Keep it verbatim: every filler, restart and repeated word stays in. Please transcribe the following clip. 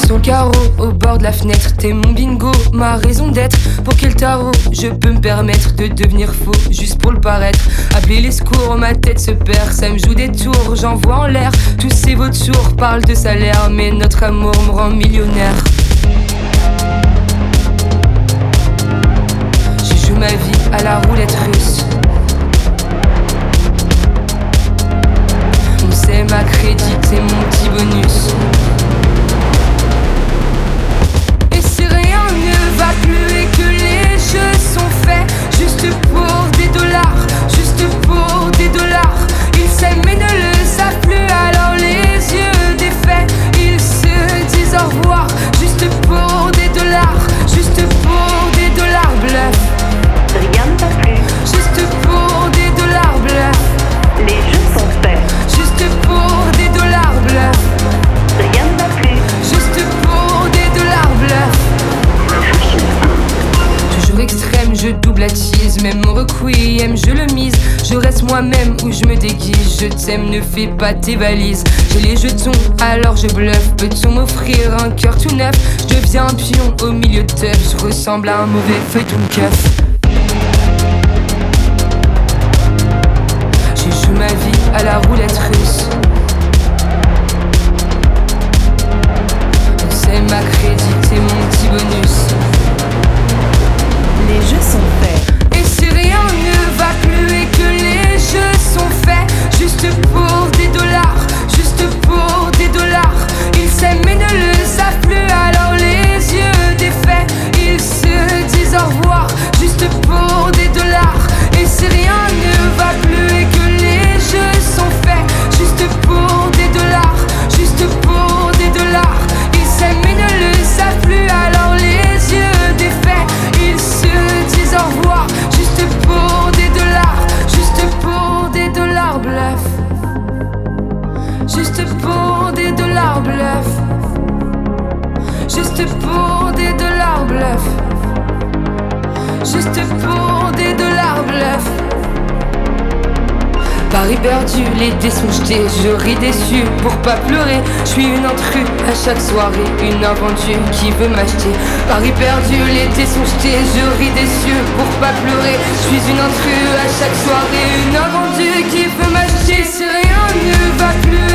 Sur le carreau, au bord de la fenêtre, t'es mon bingo, ma raison d'être. Pour quel tarot je peux me permettre de devenir faux, juste pour le paraître. Appeler les secours, ma tête se perd, ça me joue des tours, j'envoie en l'air. Tous ces vautours parlent de salaire, mais notre amour me rend millionnaire. Je joue ma vie à la roulette russe. On s'aime à crédit, c'est mon petit bonus. Et si rien ne va plus et que les jeux sont faits juste pour des dollars, juste pour des dollars. Ils s'aiment mais ne le savent plus, alors les yeux défaits, ils se disent au revoir. Juste pour des dollars, juste pour des dollars, bluff. Rien ne va plus. Juste pour des dollars, bluff. Les jeux sont faits. Juste pour des dollars, bluff. Rien ne va plus. Juste pour des dollars, bluff. Toujours extrême, je double la tease. Même mon requiem, je le mise. Je reste moi-même ou je me déguise. Je t'aime, ne fais pas tes valises. J'ai les jetons, alors je bluffe. Peut-on m'offrir un cœur tout neuf? Je deviens un pion au milieu de teuf. Je ressemble à un mauvais feuilleton keuf. Je joue ma vie à la roulette russe. On s'aime à crédit, c'est mon petit bonus. Les jeux sont faits. Et si rien ne va plus et que les jeux sont faits juste pour des dollars, juste pour des dollars. Ils s'aiment mais ne le savent plus, alors les yeux défaits, ils se disent au revoir. Juste pour des dollars. Et si rien ne va plus et que les jeux sont faits juste pour des dollars, juste pour des dollars. Ils s'aiment mais ne le savent plus, alors les yeux défaits, ils se disent au revoir. Juste pour des dollars, juste pour des dollars, bluff. Juste pour des dollars, bluff. Juste pour des dollars, bluff. Juste pour des dollars, bluff. Paris perdu, les dés sont jetés, je ris déçu pour pas pleurer. Je suis une intrue à chaque soirée, une invendue qui veut m'acheter. Paris perdu, les dés sont jetés, je ris déçu pour pas pleurer. Je suis une intrue à chaque soirée, une invendue qui veut m'acheter. Si rien ne va plus